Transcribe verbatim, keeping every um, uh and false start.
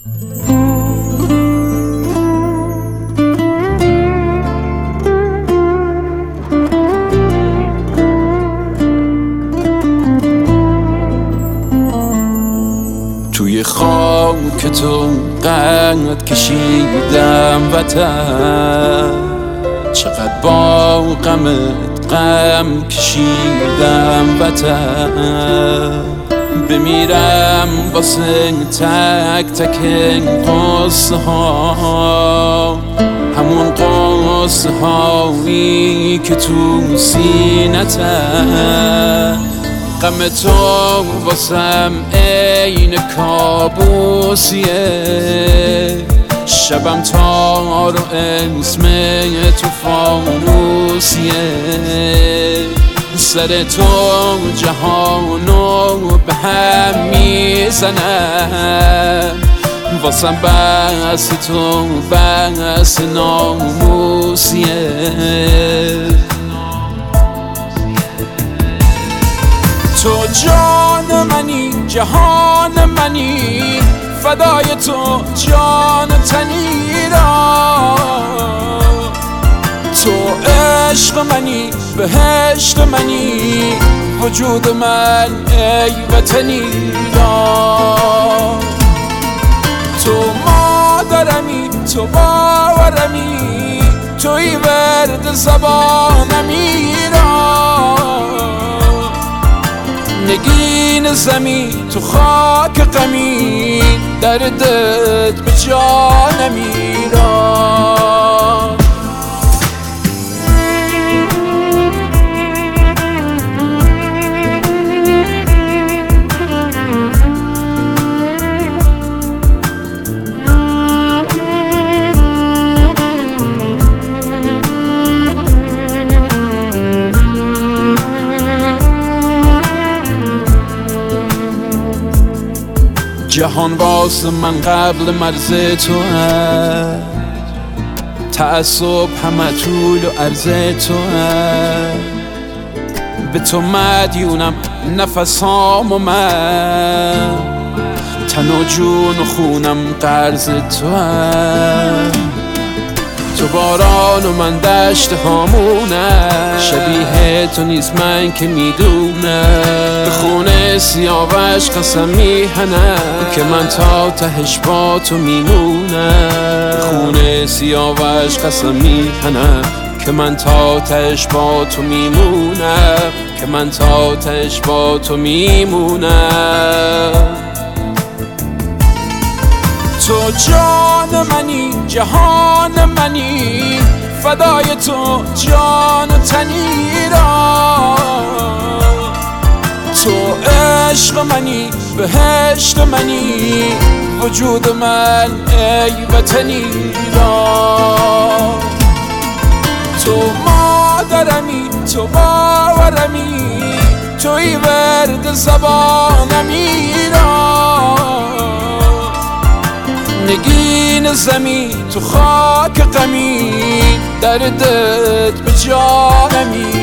توی خاک تو قد کشیدم وطن، چقدر با غمت غم کشیدم وطن. بمیرم واسه تک تک قصه ها، همون قصه هایی که تو سینتن. غم تو واسم عین کابوسیه، شبم تار و اسم تو فانوسیه. سر تو جهانو به هم میزنم، واسم بس تو بس ناموسیه. تو جان منی جهان منی، فدای تو جان تنی را. تو عشق منی بهشت منی، وجود من ای وطنی را. تو مادرمی تو باورمی، توی ورد زبانمی را. نگین زمین تو خاک غمی، دردت به جانم میران. جهان واسه من قبل مرز تو هست، تعصب همه طول و عرض تو هست. به تو مدیونم نفسام و من، تن و جون و خونم قرض تو هست. تو باران و من دشت هامونم، شبیه تو نیست من که میدونم. به خونه سیاوش قسم میهنم که من تا تهش با تو میمونم. به خونه سیاوش قسم میهنم که من تا تهش با تو میمونم، که من تا تهش با تو میمونم. تو جان منی جهان منی، فدای تو جان تنی را. تو عشق منی بهشت منی، وجود من ای وطنی را. تو مادرمی تو باورمی، توی ورد زبانمی را. نگین زمین تو خاک غمی، دردت به جانمی